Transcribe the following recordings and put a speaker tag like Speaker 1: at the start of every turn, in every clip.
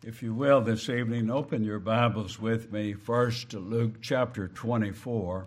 Speaker 1: If you will, this evening, open your Bibles with me first to Luke chapter 24.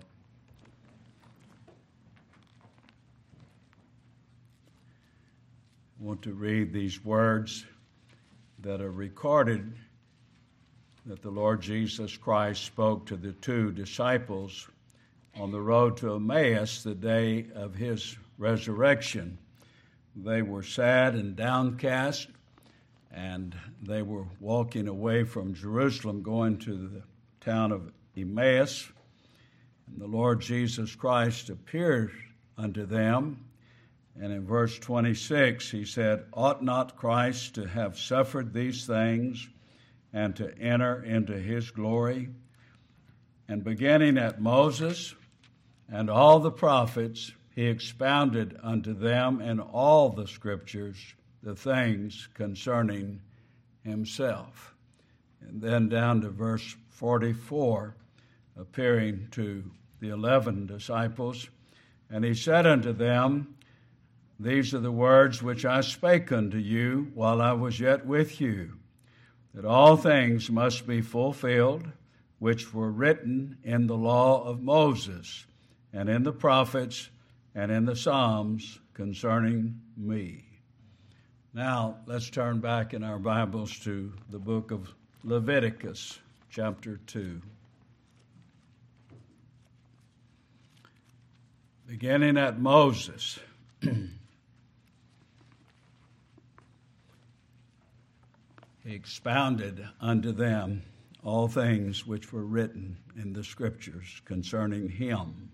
Speaker 1: I want to read these words that are recorded that the Lord Jesus Christ spoke to the two disciples on the road to Emmaus the day of his resurrection. They were sad and downcast, and they were walking away from Jerusalem, going to the town of Emmaus. And the Lord Jesus Christ appeared unto them. And in verse 26, he said, "Ought not Christ to have suffered these things and to enter into his glory? And beginning at Moses and all the prophets, he expounded unto them in all the scriptures the things concerning himself." And then down to verse 44, appearing to the 11 disciples, "And he said unto them, These are the words which I spake unto you while I was yet with you, that all things must be fulfilled, which were written in the law of Moses, and in the prophets, and in the Psalms concerning me." Now, let's turn back in our Bibles to the book of Leviticus, chapter 2. Beginning at Moses. He expounded unto them all things which were written in the scriptures concerning him.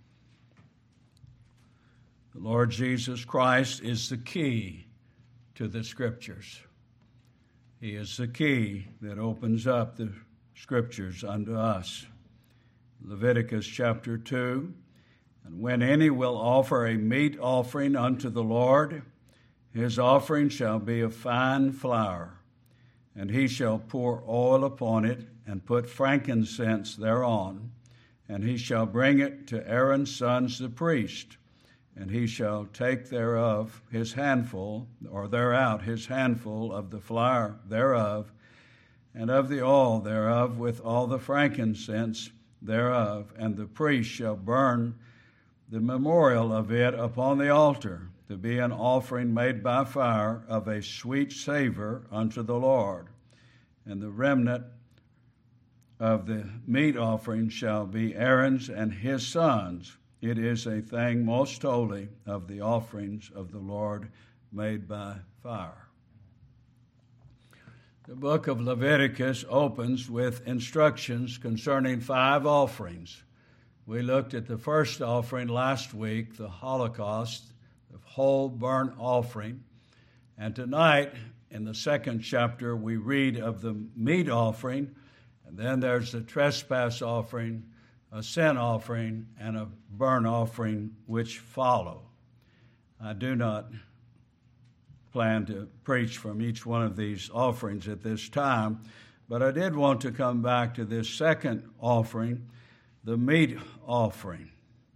Speaker 1: The Lord Jesus Christ is the key to the scriptures. He is the key that opens up the scriptures unto us. Leviticus chapter 2, "And when any will offer a meat offering unto the Lord, his offering shall be of fine flour, and he shall pour oil upon it, and put frankincense thereon, and he shall bring it to Aaron's sons the priest. And he shall take thereof his handful, or thereout his handful of the flour thereof, and of the oil thereof with all the frankincense thereof, and the priest shall burn the memorial of it upon the altar, to be an offering made by fire of a sweet savor unto the Lord. And the remnant of the meat offering shall be Aaron's and his sons. It is a thing most holy of the offerings of the Lord made by fire." The book of Leviticus opens with instructions concerning 5 offerings. We looked at the first offering last week, the Holocaust, the whole burnt offering. And tonight, in the second chapter, we read of the meat offering, and then there's the trespass offering, a sin offering, and a burnt offering which follow. I do not plan to preach from each one of these offerings at this time, but I did want to come back to this second offering, the meat offering.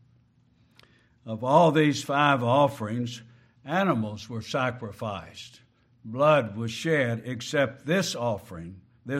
Speaker 1: Of all these 5 offerings, animals were sacrificed. Blood was shed, except this offering,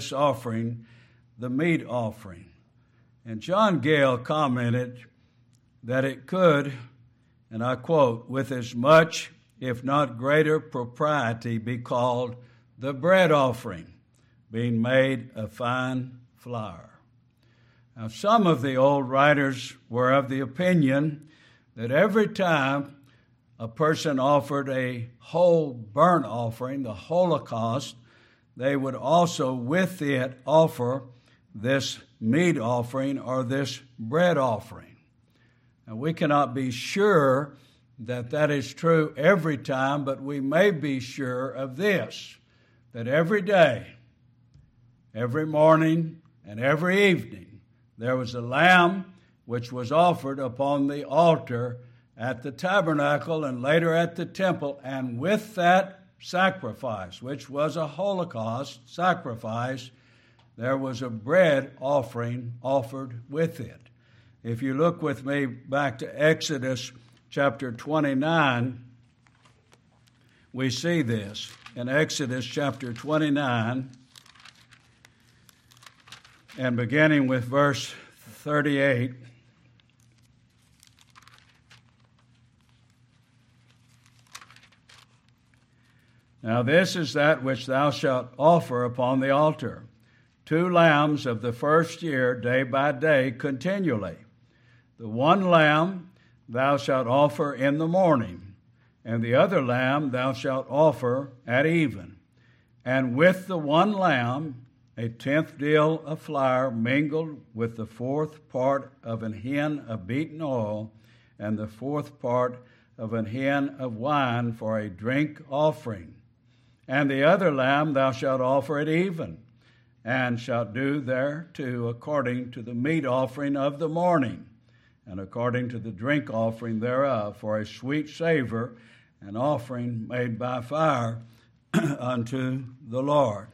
Speaker 1: the meat offering. And John Gale commented that it could, and I quote, "with as much, if not greater propriety, be called the bread offering, being made of fine flour." Now, some of the old writers were of the opinion that every time a person offered a whole burnt offering, the Holocaust, they would also with it offer this meat offering or this bread offering. Now, we cannot be sure that that is true every time, but we may be sure of this, that every day, every morning, and every evening, there was a lamb which was offered upon the altar at the tabernacle and later at the temple, and with that sacrifice, which was a Holocaust sacrifice, there was a bread offering offered with it. If you look with me back to Exodus chapter 29, we see this. In Exodus chapter 29, and beginning with verse 38. Now this is that which thou shalt offer upon the altar, 2 lambs of the first year, day by day, continually. The one lamb thou shalt offer in the morning, and the other lamb thou shalt offer at even. And with the one lamb, a 10th deal of flour mingled with the 4th part of an hin of beaten oil, and the 4th part of an hin of wine for a drink offering. And the other lamb thou shalt offer at even, and shalt do thereto according to the meat offering of the morning, and according to the drink offering thereof, for a sweet savor, an offering made by fire unto the Lord.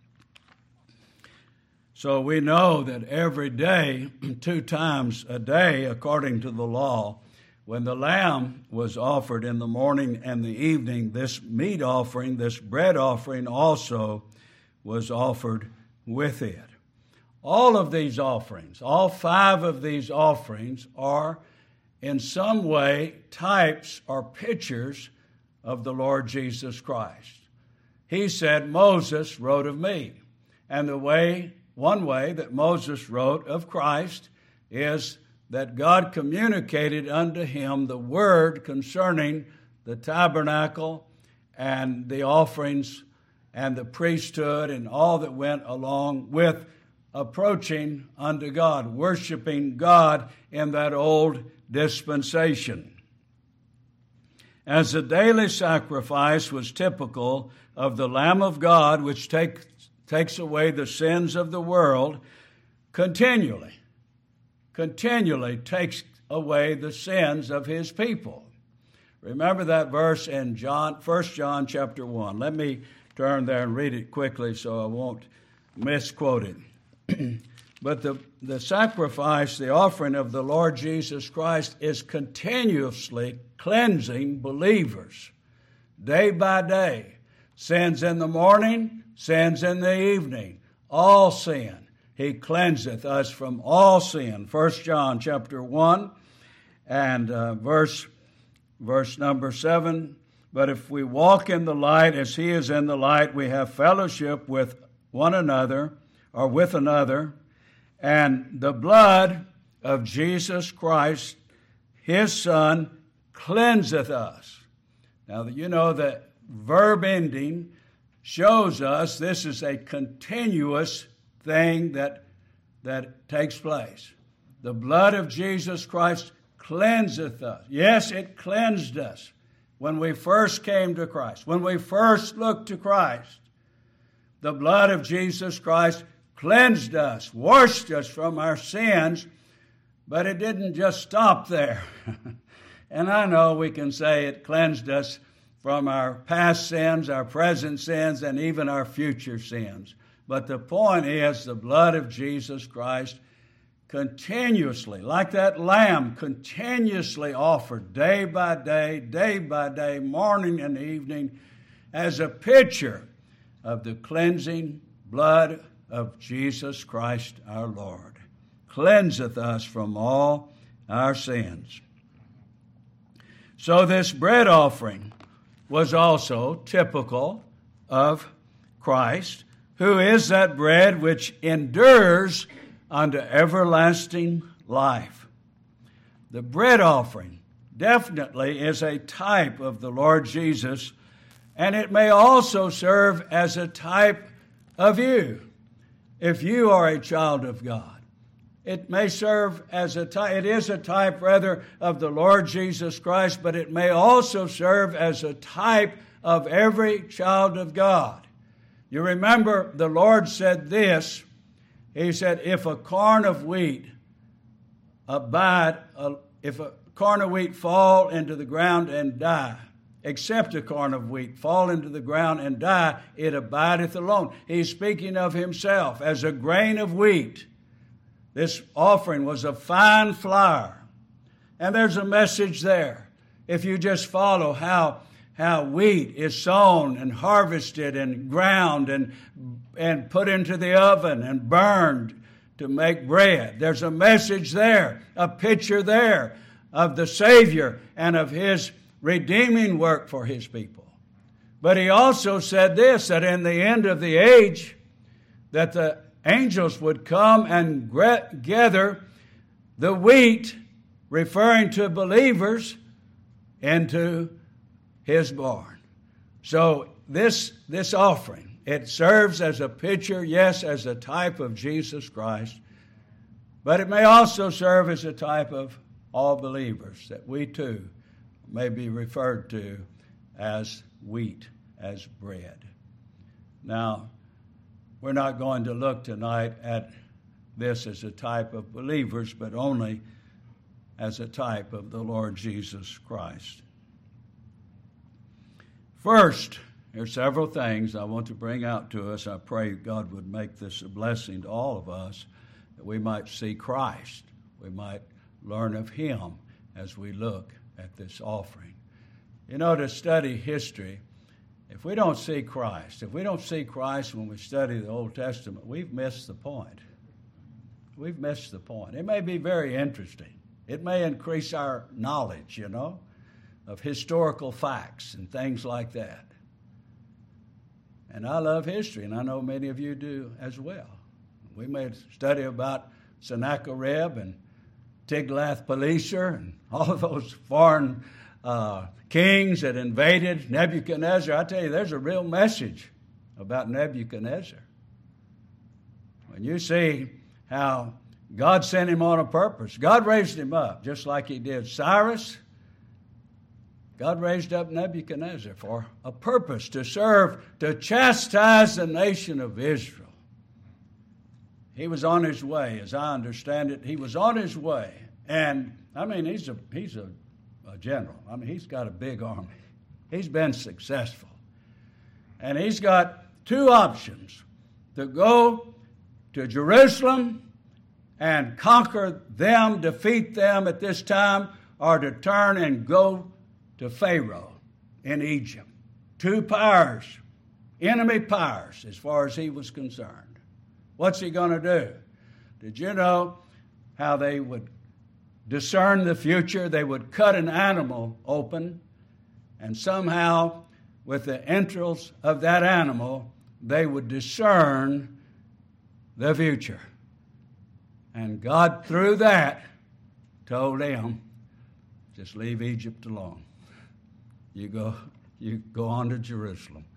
Speaker 1: So we know that every day, 2 times a day, according to the law, when the lamb was offered in the morning and the evening, this meat offering, this bread offering also was offered with it. All of these offerings, all 5 of these offerings are in some way types or pictures of the Lord Jesus Christ. He said, Moses wrote of me. And one way that Moses wrote of Christ is that God communicated unto him the word concerning the tabernacle and the offerings and the priesthood and all that went along with approaching unto God, worshiping God in that old dispensation. As the daily sacrifice was typical of the Lamb of God, which takes away the sins of the world, continually takes away the sins of his people. Remember that verse in 1 John chapter 1. Let me turn there and read it quickly so I won't misquote it. But the sacrifice, the offering of the Lord Jesus Christ is continuously cleansing believers day by day. Sins in the morning, sins in the evening, all sin. He cleanseth us from all sin. 1 John chapter 1 and verse number 7. But if we walk in the light as he is in the light, we have fellowship with one another, or with another, and the blood of Jesus Christ, his Son, cleanseth us. Now, you know that verb ending shows us this is a continuous thing that takes place. The blood of Jesus Christ cleanseth us. Yes, it cleansed us when we first came to Christ, when we first looked to Christ. The blood of Jesus Christ cleansed us, washed us from our sins, but it didn't just stop there. And I know we can say it cleansed us from our past sins, our present sins, and even our future sins. But the point is the blood of Jesus Christ continuously, like that lamb, continuously offered day by day, morning and evening, as a picture of the cleansing blood of Jesus Christ our Lord. Cleanseth us from all our sins. So this bread offering was also typical of Christ, who is that bread which endures unto everlasting life. The bread offering definitely is a type of the Lord Jesus, and it may also serve as a type of you. If you are a child of God, it may serve as a type, it is a type rather of the Lord Jesus Christ, but it may also serve as a type of every child of God. You remember the Lord said this. He said, if a corn of wheat fall into the ground and die, except a corn of wheat fall into the ground and die, it abideth alone. He's speaking of himself as a grain of wheat. This offering was a fine flour. And there's a message there. If you just follow how wheat is sown and harvested and ground and put into the oven and burned to make bread. There's a message there, a picture there of the Savior and of His redeeming work for His people. But He also said this, that in the end of the age, that the angels would come and gather the wheat, referring to believers, into His barn. So this offering, it serves as a picture, yes, as a type of Jesus Christ, but it may also serve as a type of all believers, that we too may be referred to as wheat, as bread. Now, we're not going to look tonight at this as a type of believers, but only as a type of the Lord Jesus Christ. First, there are several things I want to bring out to us. I pray God would make this a blessing to all of us, that we might see Christ. We might learn of Him as we look at this offering. You know, to study history, if we don't see Christ, when we study the Old Testament, we've missed the point. We've missed the point. It may be very interesting. It may increase our knowledge, of historical facts and things like that. And I love history, and I know many of you do as well. We may study about Sennacherib and Tiglath-Pileser and all of those foreign kings that invaded Nebuchadnezzar. I tell you, there's a real message about Nebuchadnezzar. When you see how God sent him on a purpose, God raised him up, just like He did Cyrus. God raised up Nebuchadnezzar for a purpose, to serve, to chastise the nation of Israel. He was on his way, as I understand it. He was on his way. And, he's a general. He's got a big army. He's been successful. And he's got two options: to go to Jerusalem and conquer them, defeat them at this time, or to turn and go to Pharaoh in Egypt. Two powers, enemy powers, as far as he was concerned. What's he going to do? Did you know how they would discern the future? They would cut an animal open, and somehow, with the entrails of that animal, they would discern the future. And God, through that, told them, just leave Egypt alone. You go on to Jerusalem.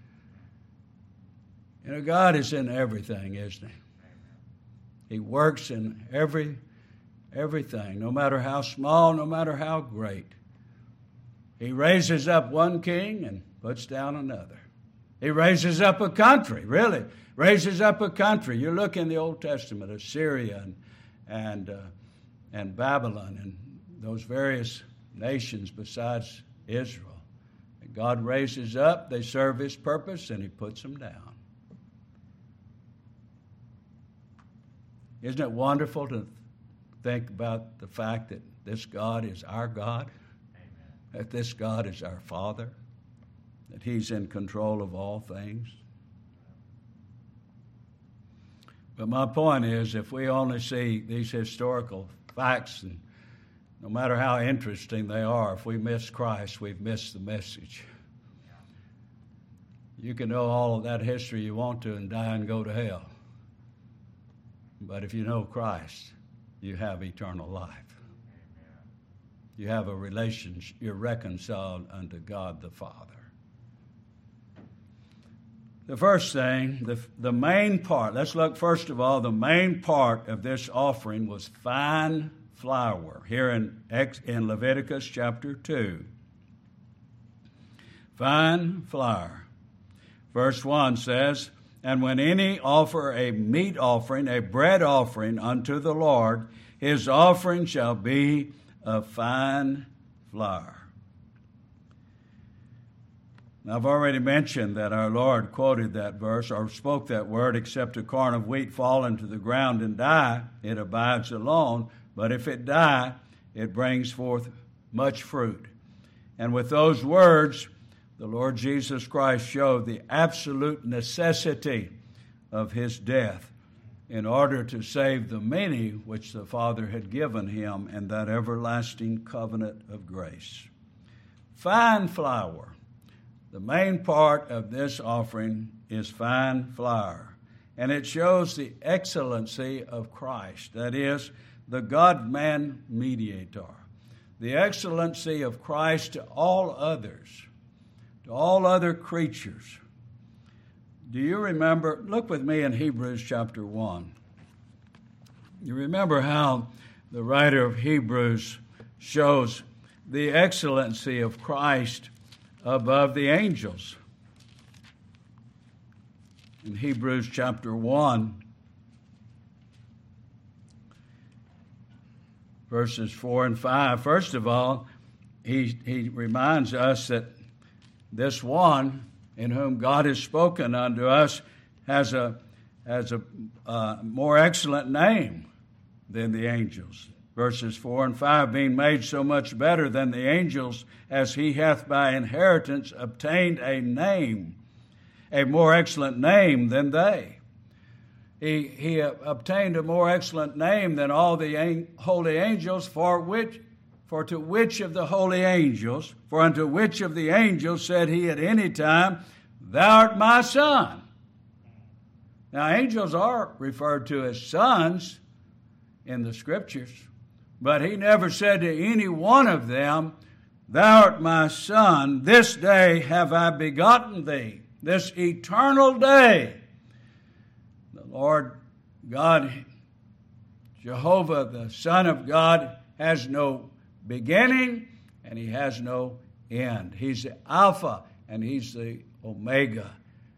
Speaker 1: God is in everything, isn't He? He works in everything, no matter how small, no matter how great. He raises up one king and puts down another. He raises up a country, really. Raises up a country. You look in the Old Testament, Assyria and Babylon and those various nations besides Israel. And God raises up, they serve His purpose, and He puts them down. Isn't it wonderful to think about the fact that this God is our God? Amen. That this God is our Father? That He's in control of all things? But my point is, if we only see these historical facts, and no matter how interesting they are, if we miss Christ, we've missed the message. You can know all of that history you want to and die and go to hell. But if you know Christ, you have eternal life. You have a relationship. You're reconciled unto God the Father. The first thing, the main part, let's look first of all, the main part of this offering was fine flour, here in Leviticus chapter 2. Fine flour. Verse 1 says, "And when any offer a meat offering, a bread offering unto the Lord, his offering shall be of fine flour." Now, I've already mentioned that our Lord quoted that verse, or spoke that word, "Except a corn of wheat fall into the ground and die, it abides alone. But if it die, it brings forth much fruit." And with those words, the Lord Jesus Christ showed the absolute necessity of His death in order to save the many which the Father had given him in that everlasting covenant of grace. Fine flour. The main part of this offering is fine flour, and it shows the excellency of Christ, that is, the God-man mediator, the excellency of Christ to all others, to all other creatures. Do you remember? Look with me in Hebrews chapter 1. You remember how the writer of Hebrews shows the excellency of Christ above the angels. In Hebrews chapter 1, verses 4 and 5, first of all, he reminds us that this one in whom God has spoken unto us has a more excellent name than the angels. Verses 4 and 5, being made so much better than the angels, as he hath by inheritance obtained a name, a more excellent name than they. He obtained a more excellent name than all the holy angels, for unto which of the angels said he at any time, Thou art my son. Now, angels are referred to as sons in the Scriptures, but he never said to any one of them, Thou art my son, this day have I begotten thee, this eternal day. The Lord God, Jehovah, the Son of God, has no beginning and he has no end. He's the Alpha and he's the Omega.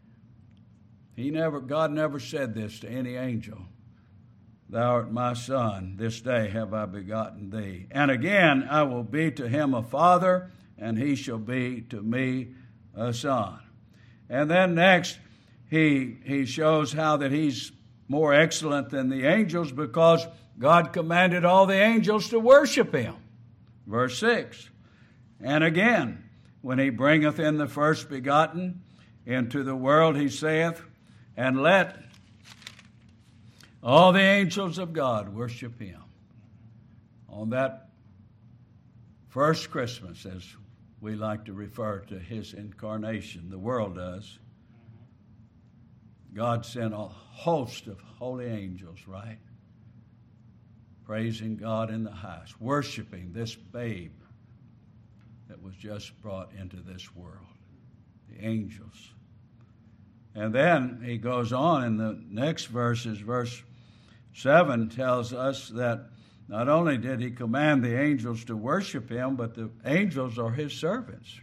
Speaker 1: God never said this to any angel. Thou art my son, this day have I begotten thee. And again, I will be to him a father, and he shall be to me a son. And then next, he shows how that he's more excellent than the angels because God commanded all the angels to worship him. Verse 6, and again, when he bringeth in the first begotten into the world, he saith, and let all the angels of God worship him. On that first Christmas, as we like to refer to his incarnation, the world does, God sent a host of holy angels, right? Praising God in the highest, worshiping this babe that was just brought into this world, the angels. And then he goes on in the next verses, verse 7 tells us that not only did he command the angels to worship him, but the angels are his servants.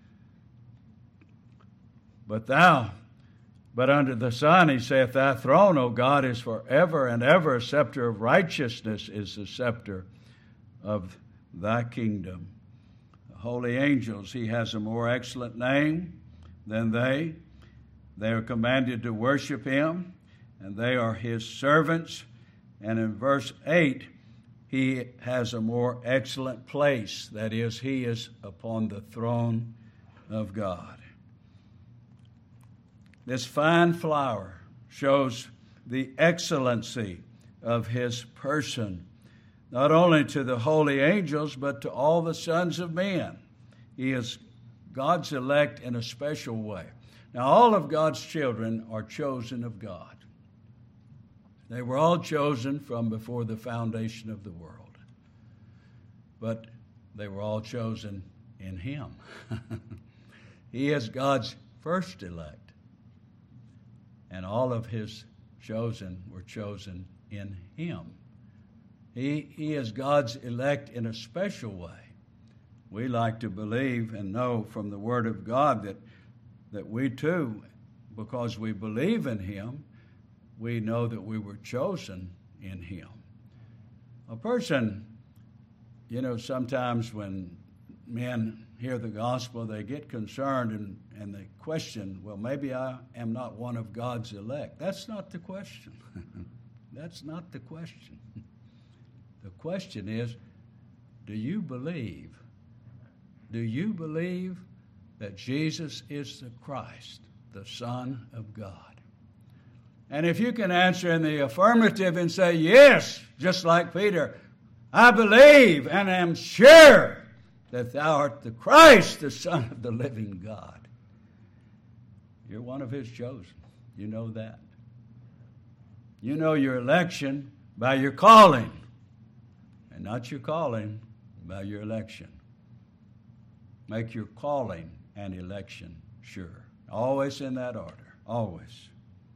Speaker 1: But unto the Son he saith, Thy throne, O God, is forever and ever. A scepter of righteousness is the scepter of thy kingdom. The holy angels, he has a more excellent name than they. They are commanded to worship him, and they are his servants. And in verse 8, he has a more excellent place. That is, he is upon the throne of God. This fine flour shows the excellency of his person, not only to the holy angels, but to all the sons of men. He is God's elect in a special way. Now, all of God's children are chosen of God. They were all chosen from before the foundation of the world. But they were all chosen in him. He is God's first elect. And all of his chosen were chosen in him. He is God's elect in a special way. We like to believe and know from the Word of God that we too, because we believe in him, we know that we were chosen in him. A person, sometimes when men hear the gospel, they get concerned and they question, well, maybe I am not one of God's elect. That's not the question. That's not the question. The question is, do you believe? Do you believe that Jesus is the Christ, the Son of God? And if you can answer in the affirmative and say, yes, just like Peter, I believe and am sure that thou art the Christ, the Son of the living God. You're one of his chosen. You know that. You know your election by your calling, and not your calling by your election. Make your calling and election sure. Always in that order. Always.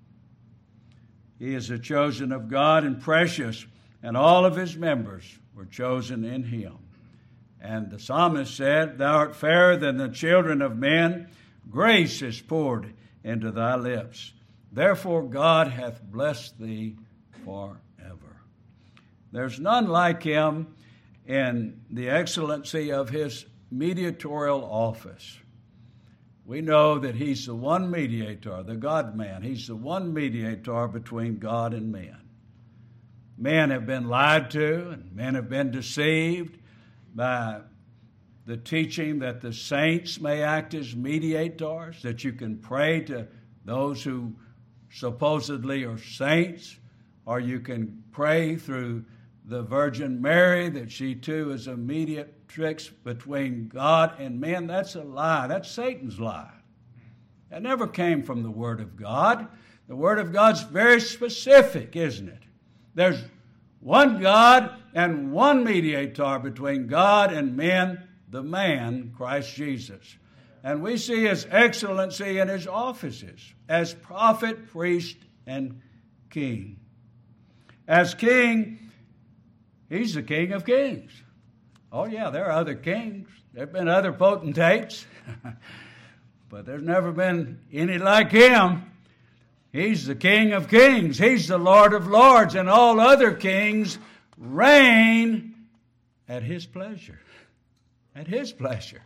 Speaker 1: He is the chosen of God and precious, and all of his members were chosen in him. And the psalmist said, thou art fairer than the children of men. Grace is poured into thy lips. Therefore God hath blessed thee forever. There's none like him in the excellency of his mediatorial office. We know that he's the one mediator, the God-man. He's the one mediator between God and men. Men have been lied to, and men have been deceived by the teaching that the saints may act as mediators, that you can pray to those who supposedly are saints, or you can pray through the Virgin Mary, that she too is a mediatrix between God and men. That's a lie. That's Satan's lie. That never came from the Word of God. The Word of God's very specific, isn't it? There's one God and one mediator between God and men, the man, Christ Jesus. And we see his excellency in his offices as prophet, priest, and king. As king, he's the King of kings. Oh yeah, there are other kings. There have been other potentates. But there's never been any like him. He's the King of kings. He's the Lord of lords. And all other kings reign at his pleasure. At his pleasure.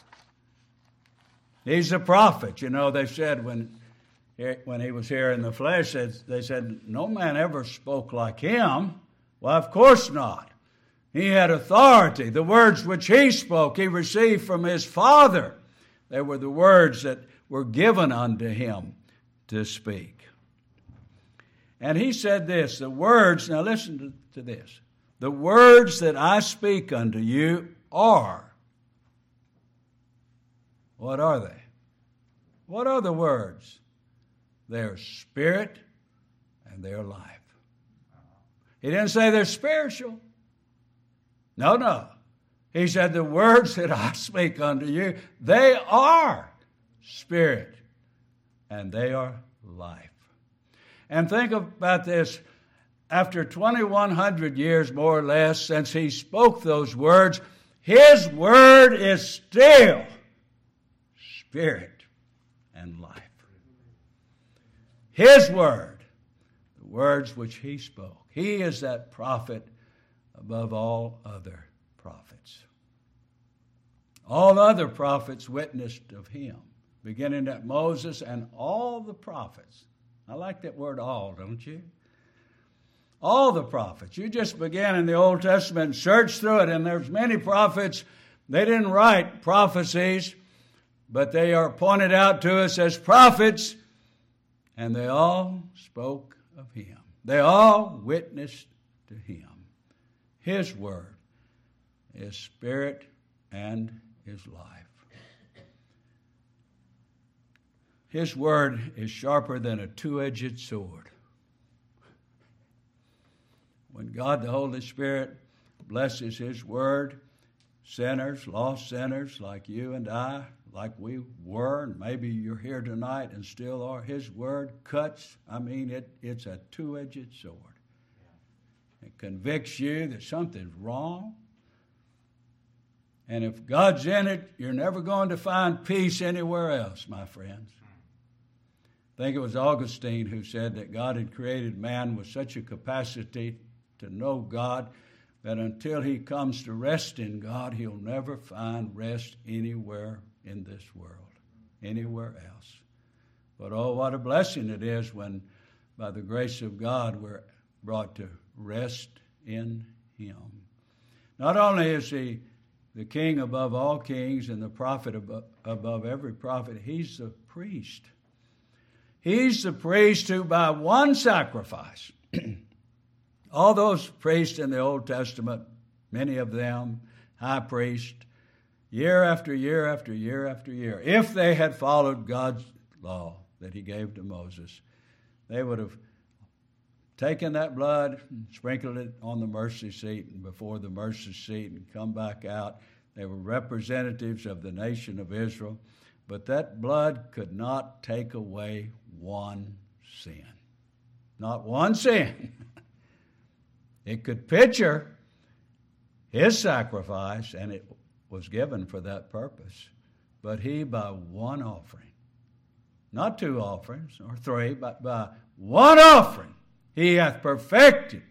Speaker 1: He's a prophet. You know, they said when he was here in the flesh, they said, no man ever spoke like him. Well, of course not. He had authority. The words which he spoke, he received from his Father. They were the words that were given unto him to speak. And he said this, the words, now listen to this. The words that I speak unto you are. What are they? What are the words? They're spirit and they're life. He didn't say they're spiritual. No. He said the words that I speak unto you, they are spirit and they are life. And think about this. After 2,100 years, more or less, since he spoke those words, his word is still spirit and life. His word, the words which he spoke. He is that prophet above all other prophets. All other prophets witnessed of him, beginning at Moses and all the prophets. I like that word all, don't you? All the prophets. You just begin in the Old Testament and search through it, and there's many prophets. They didn't write prophecies, but they are pointed out to us as prophets, and they all spoke of him. They all witnessed to him. His word is spirit and is life. His word is sharper than a two-edged sword. When God the Holy Spirit blesses his word, sinners, lost sinners like you and I, like we were, and maybe you're here tonight and still are, his word cuts. I mean, it's a two-edged sword. It convicts you that something's wrong. And if God's in it, you're never going to find peace anywhere else, my friends. I think it was Augustine who said that God had created man with such a capacity to know God that until he comes to rest in God, he'll never find rest anywhere in this world, anywhere else. But oh, what a blessing it is when, by the grace of God, we're brought to rest in him. Not only is he the king above all kings and the prophet above every prophet, he's the priest. He's the priest who by one sacrifice, all those priests in the Old Testament, many of them, high priest, year after year after year after year, if they had followed God's law that he gave to Moses, they would have taken that blood and sprinkled it on the mercy seat and before the mercy seat and come back out. They were representatives of the nation of Israel, but that blood could not take away one sin. Not one sin. It could picture his sacrifice, and it was given for that purpose. But he, by one offering, not two offerings or three, but by one offering, he hath perfected.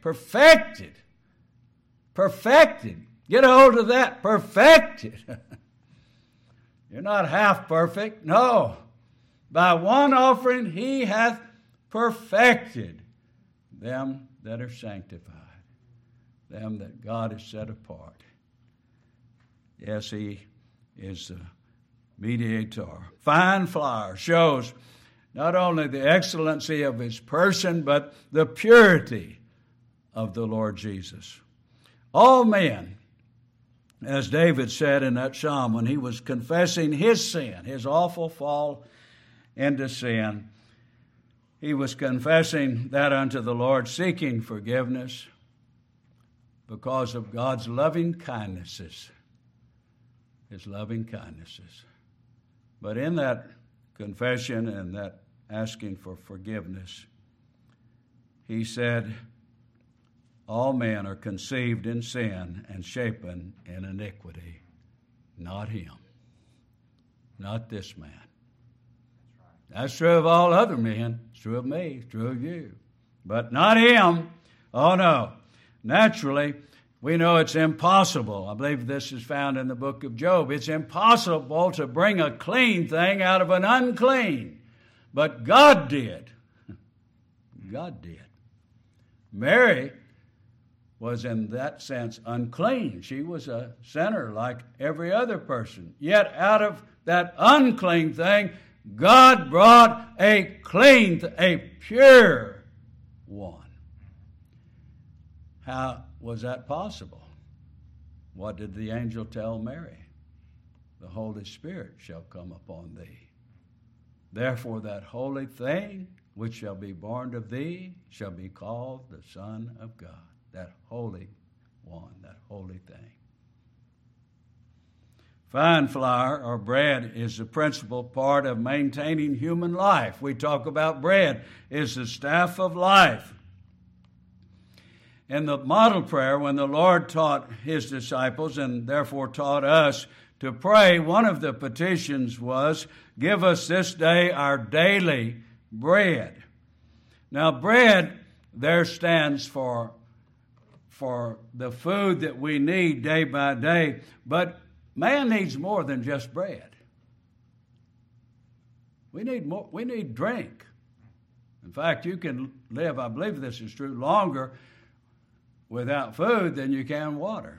Speaker 1: Get a hold of that. Perfected. You're not half perfect. No. By one offering, he hath perfected them that are sanctified, them that God has set apart. Yes, he is the mediator. Fine flour shows not only the excellency of his person, but the purity of the Lord Jesus. All men, as David said in that psalm when he was confessing his sin, his awful fall into sin, he was confessing that unto the Lord, seeking forgiveness because of God's loving kindnesses, his loving kindnesses. But in that confession and that asking for forgiveness, he said, all men are conceived in sin and shapen in iniquity. Not him. Not this man. That's true of all other men. It's true of me. It's true of you. But not him. Oh, no. Naturally, we know it's impossible. I believe this is found in the book of Job. It's impossible to bring a clean thing out of an unclean. But God did. God did. Mary was in that sense unclean. She was a sinner like every other person. Yet out of that unclean thing, God brought a clean, a pure one. How was that possible? What did the angel tell Mary? The Holy Spirit shall come upon thee. Therefore that holy thing which shall be born of thee shall be called the Son of God. That holy one, that holy thing. Fine flour or bread is the principal part of maintaining human life. We talk about bread is the staff of life. In the model prayer, when the Lord taught his disciples and therefore taught us to pray, one of the petitions was, give us this day our daily bread. Now, bread there stands for the food that we need day by day, but man needs more than just bread. We need more. We need drink. In fact, you can live, I believe this is true, longer without food than you can water.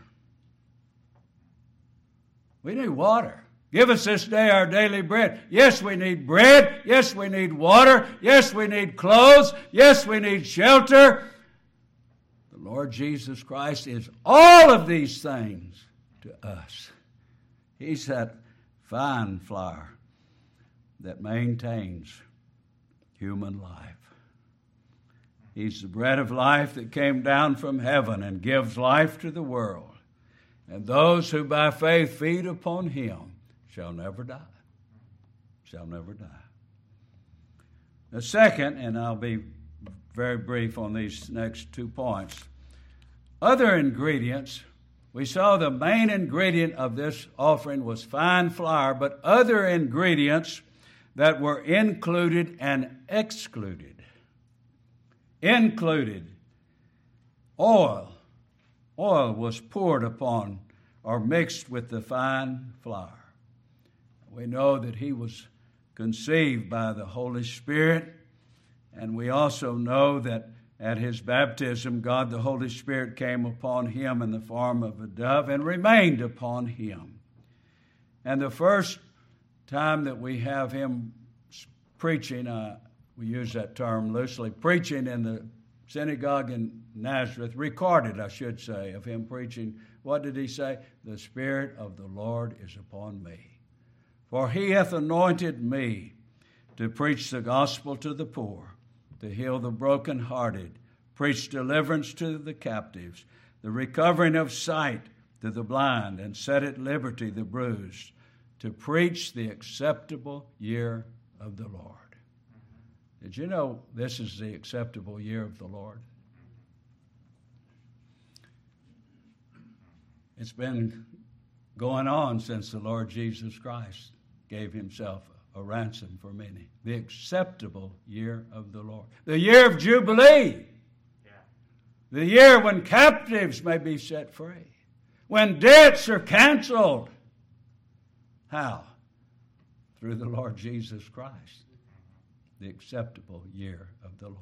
Speaker 1: We need water. Give us this day our daily bread. Yes, we need bread. Yes, we need water. Yes, we need clothes. Yes, we need shelter. The Lord Jesus Christ is all of these things to us. He's that fine flour that maintains human life. He's the bread of life that came down from heaven and gives life to the world. And those who by faith feed upon him shall never die. Shall never die. The second, and I'll be very brief on these next 2 points. Other ingredients, we saw the main ingredient of this offering was fine flour, but other ingredients that were included and excluded. Included oil. Oil was poured upon or mixed with the fine flour. We know that he was conceived by the Holy Spirit, and we also know that at his baptism, God the Holy Spirit came upon him in the form of a dove and remained upon him. And the first time that we have him preaching, we use that term loosely, preaching in the synagogue in Nazareth, recorded, I should say, of him preaching. What did he say? The Spirit of the Lord is upon me. For he hath anointed me to preach the gospel to the poor, to heal the brokenhearted, preach deliverance to the captives, the recovering of sight to the blind, and set at liberty the bruised, to preach the acceptable year of the Lord. Did you know this is the acceptable year of the Lord? It's been going on since the Lord Jesus Christ gave himself a ransom for many. The acceptable year of the Lord. The year of Jubilee. The year when captives may be set free. When debts are canceled. How? Through the Lord Jesus Christ. The acceptable year of the Lord.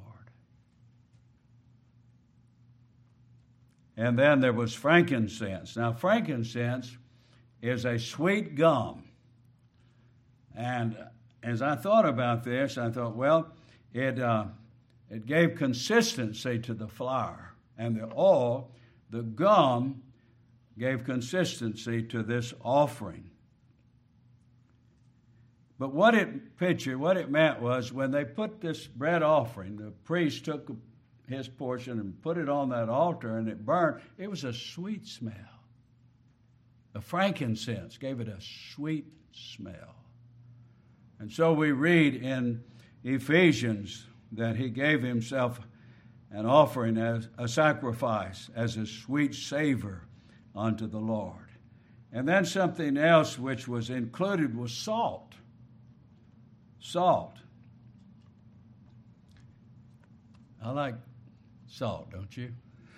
Speaker 1: And then there was frankincense. Now, frankincense is a sweet gum. And as I thought about this, I thought, well, it gave consistency to the flour. And the oil, the gum, gave consistency to this offering. But what it meant was when they put this bread offering, the priest took his portion and put it on that altar and it burned. It was a sweet smell. The frankincense gave it a sweet smell. And so we read in Ephesians that he gave himself an offering as a sacrifice, as a sweet savor unto the Lord. And then something else which was included was salt. Salt. I like salt, don't you?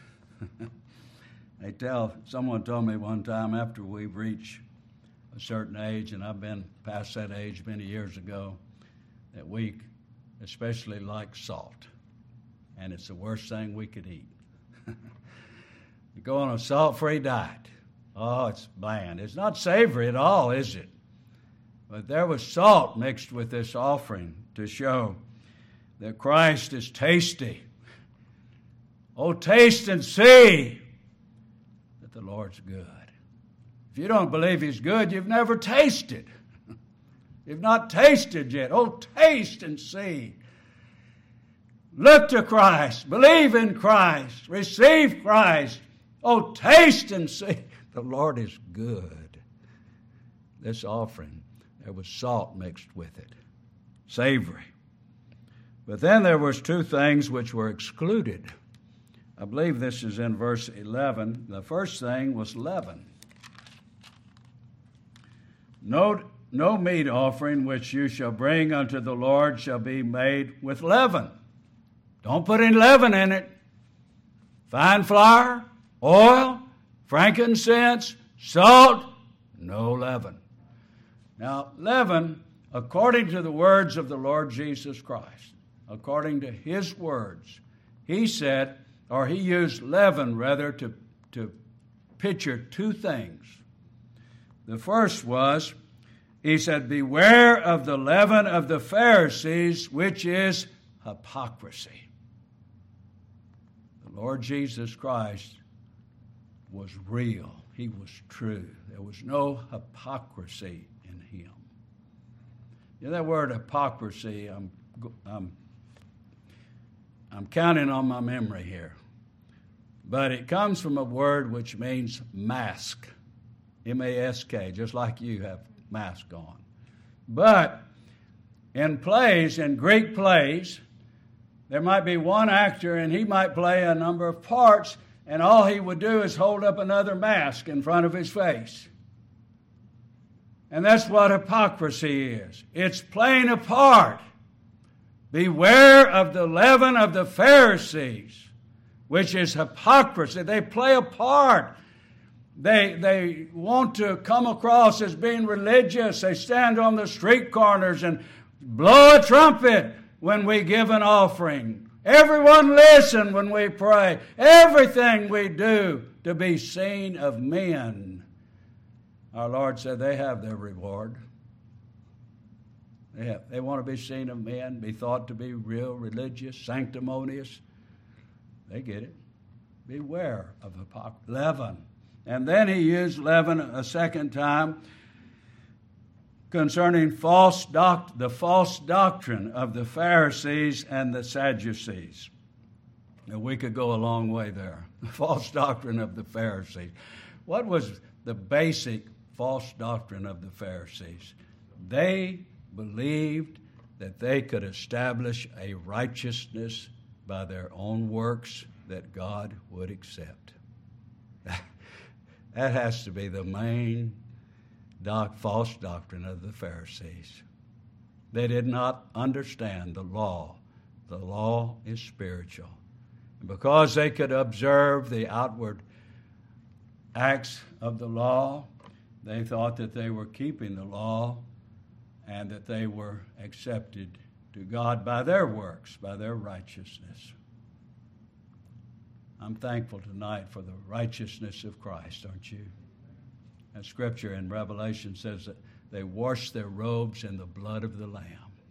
Speaker 1: Someone told me one time after we reach a certain age, and I've been past that age many years ago, that we especially like salt. And it's the worst thing we could eat. You go on a salt-free diet. Oh, it's bland. It's not savory at all, is it? But there was salt mixed with this offering to show that Christ is tasty. Oh, taste and see that the Lord's good. If you don't believe he's good, you've never tasted. You've not tasted yet. Oh, taste and see. Look to Christ. Believe in Christ. Receive Christ. Oh, taste and see. The Lord is good. This offering, there was salt mixed with it. Savory. But then there was two things which were excluded. I believe this is in verse 11. The first thing was leaven. No meat offering which you shall bring unto the Lord shall be made with leaven. Don't put any leaven in it. Fine flour, oil, frankincense, salt, no leaven. Now, leaven, according to the words of the Lord Jesus Christ, according to his words, he said, or he used leaven rather to picture two things. The first was, he said, beware of the leaven of the Pharisees, which is hypocrisy. The Lord Jesus Christ was real. He was true. There was no hypocrisy in him. You know, that word hypocrisy, I'm counting on my memory here. But it comes from a word which means mask. M-A-S-K, just like you have mask on. But in plays, in Greek plays, there might be one actor and he might play a number of parts, and all he would do is hold up another mask in front of his face. And that's what hypocrisy is. It's playing a part. Beware of the leaven of the Pharisees, which is hypocrisy. They play a part. They want to come across as being religious. They stand on the street corners and blow a trumpet when we give an offering. Everyone listen when we pray. Everything we do to be seen of men. Our Lord said they have their reward. They want to be seen of men, be thought to be real, religious, sanctimonious. They get it. Beware of hypocrisy. Leaven. And then he used leaven a second time concerning the false doctrine of the Pharisees and the Sadducees. Now, we could go a long way there. The false doctrine of the Pharisees. What was the basic false doctrine of the Pharisees? They believed that they could establish a righteousness by their own works that God would accept. That has to be the main false doctrine of the Pharisees. They did not understand the law. The law is spiritual. And because they could observe the outward acts of the law, they thought that they were keeping the law and that they were accepted to God by their works, by their righteousness. I'm thankful tonight for the righteousness of Christ, aren't you? And Scripture in Revelation says that they washed their robes in the blood of the Lamb.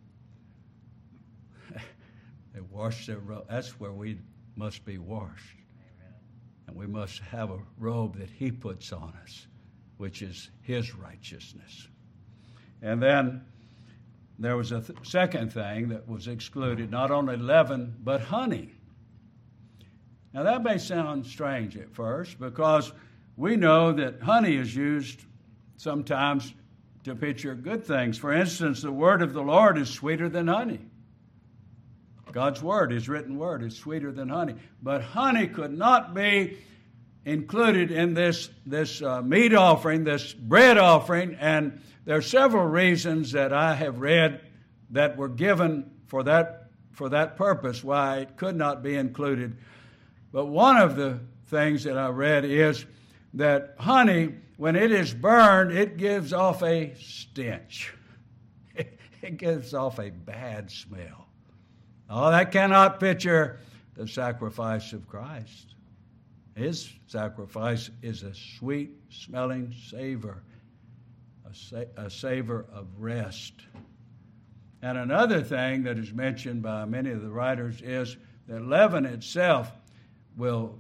Speaker 1: They washed their robes. That's where we must be washed. Amen. And we must have a robe that He puts on us, which is His righteousness. And then there was a second thing that was excluded, not only leaven, but honey. Now that may sound strange at first because we know that honey is used sometimes to picture good things. For instance, the word of the Lord is sweeter than honey. God's word, His written word, is sweeter than honey. But honey could not be included in this meat offering, this bread offering, and there are several reasons that I have read that were given for that purpose why it could not be included. But one of the things that I read is that honey, when it is burned, it gives off a stench. It gives off a bad smell. Oh, that cannot picture the sacrifice of Christ. His sacrifice is a sweet-smelling savor, a savor of rest. And another thing that is mentioned by many of the writers is that leaven itself will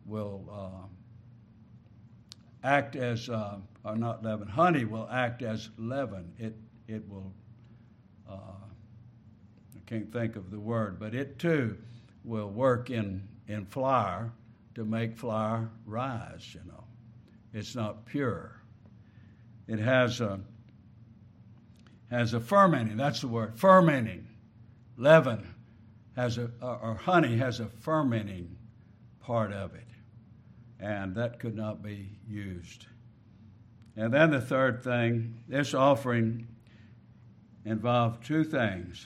Speaker 1: act as, or not leaven, honey will act as leaven. It will, I can't think of the word, but it too will work in flour to make flour rise, you know. It's not pure. It has a fermenting, that's the word, fermenting. Leaven or honey has a fermenting part of it, and that could not be used. And then the third thing, this offering involved two things.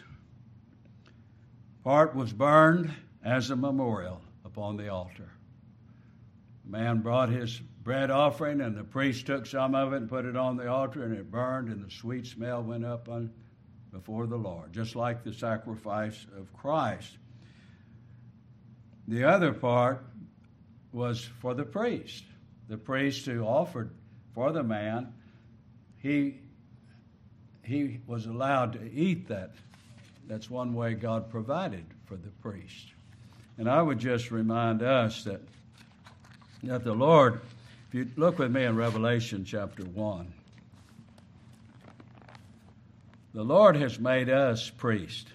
Speaker 1: Part was burned as a memorial upon the altar. The man brought his bread offering, and the priest took some of it and put it on the altar, and it burned, and the sweet smell went up before the Lord, just like the sacrifice of Christ. The other part was for the priest. The priest who offered for the man, he was allowed to eat that. That's one way God provided for the priest. And I would just remind us that the Lord, if you look with me in Revelation chapter 1, the Lord has made us priests.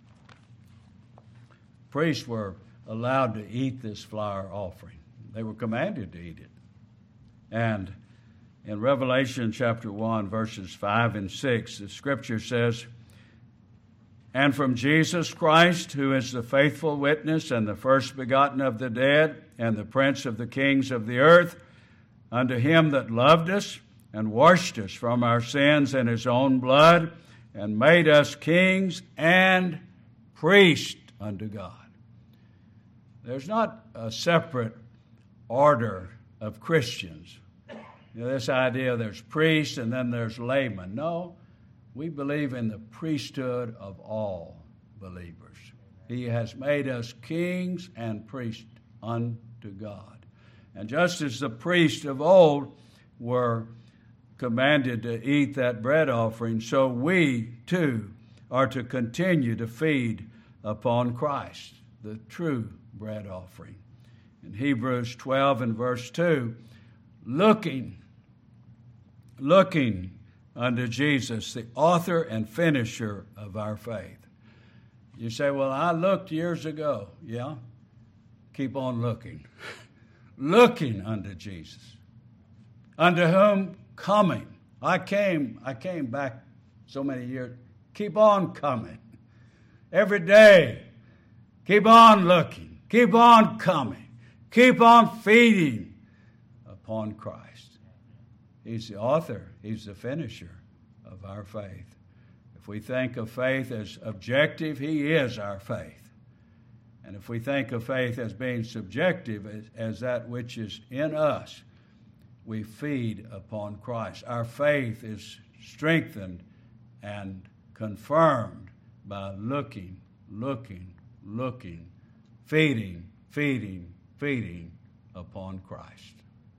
Speaker 1: Priests were allowed to eat this flour offering. They were commanded to eat it. And in Revelation chapter 1, verses 5 and 6, the Scripture says, "And from Jesus Christ, who is the faithful witness and the first begotten of the dead and the prince of the kings of the earth, unto Him that loved us and washed us from our sins in His own blood and made us kings and priests unto God." There's not a separate order of Christians. You know, this idea there's priests and then there's laymen. No, we believe in the priesthood of all believers. He has made us kings and priests unto God. And just as the priests of old were commanded to eat that bread offering, so we too are to continue to feed upon Christ, the true bread offering. In Hebrews 12 and verse 2, looking unto Jesus, the author and finisher of our faith. You say, well, I looked years ago. Yeah? Keep on looking. Looking unto Jesus, unto whom coming. I came back so many years. Keep on coming. Every day, keep on looking. Keep on coming. Keep on feeding upon Christ. He's the author. He's the finisher of our faith. If we think of faith as objective, He is our faith. And if we think of faith as being subjective, as that which is in us, we feed upon Christ. Our faith is strengthened and confirmed by looking, feeding upon Christ.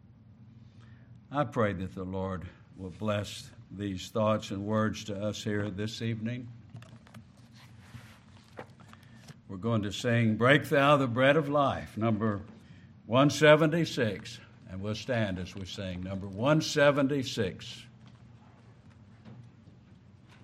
Speaker 1: I pray that the Lord will bless these thoughts and words to us here this evening. We're going to sing Break Thou the Bread of Life, number 176, and we'll stand as we sing number 176.